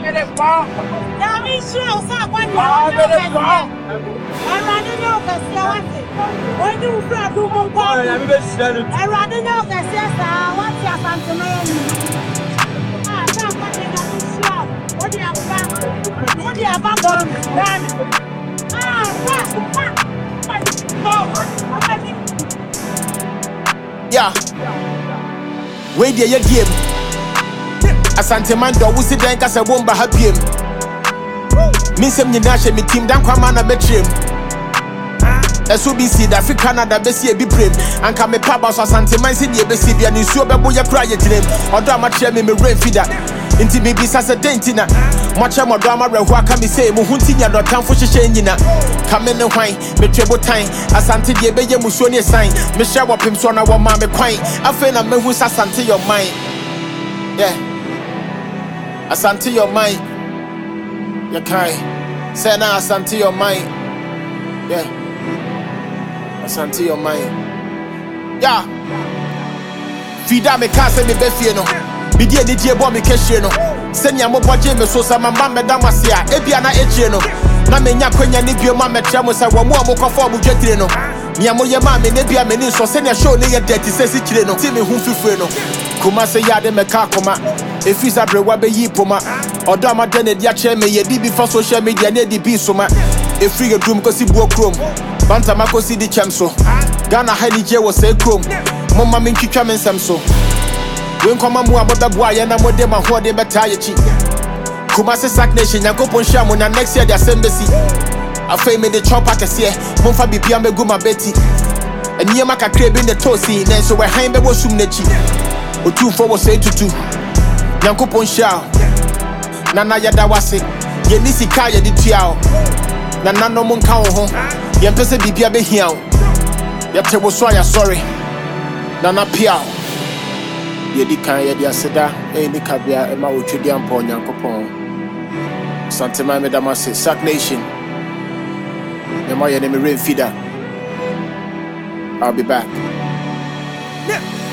Yeah, wait there, your game. Asante man, do we sit there and say, "Womba happy him." Miss him, you nash me team, don't come on a betrim. As we see that for Canada, Bessie be prim, and come a papa, so Asante man, see the Bessie, and you so babo ya cry at him, or drama chair me rain feeder. Into me be as a dentina. Much more drama, where can we say, Muhuntina, not time for Shishina. Come in the wine, me treble time, Asante de Beye Musoni sign, Michelle Wapim Sona, one mamma quine. I feel a man who's Asante your mind. Yeah, Asante your mind. You can't say now, Asante your mind. Yeah, Asante your mind. Yeah, Fida me can't say me befieno. Bidia ni die bo me kehye no senya mo boje me so sa mamba me damasia ebia na echie no na menya kwanya ni bio ma metra mo sa wo mo amokofo obudwetire no mia mo ye ma me ne bia me ni so senya show ne ye dirty sesi kire no ti me hu fifure no kuma se yade me ka koma efisa brewa be yi poma odo amade ne dia che me ye di bi for social media ne di bi so ma efri edum ko si buo krom banta makosi di chamso Ghana hali je wo se krom mo ma me ntwitwa me nsem so when come on, what the boy and I'm with them and what they better. Kumasi Sack Nation, Yankopon Shamu, and next year the embassy. I fame in the chop at the sea, Monfa Bipiambe Guma Betty. And Yamaka crab in the toasty, and so we're hanging the washroom nechi. Or 2 4 was 8 to 2. Yankopon Shao Nana Yadawasi, Yenisi Kaya di Tiao. Nana no Monkao home, Yampese Bibia Behiao. Yapte was sorry. Nana Piao. Yedi kan yedi aseda ni kabia ema otwedi ampo nyankopon Santema medamase Sack Nation ema ye ne me rain feeder. I'll be back.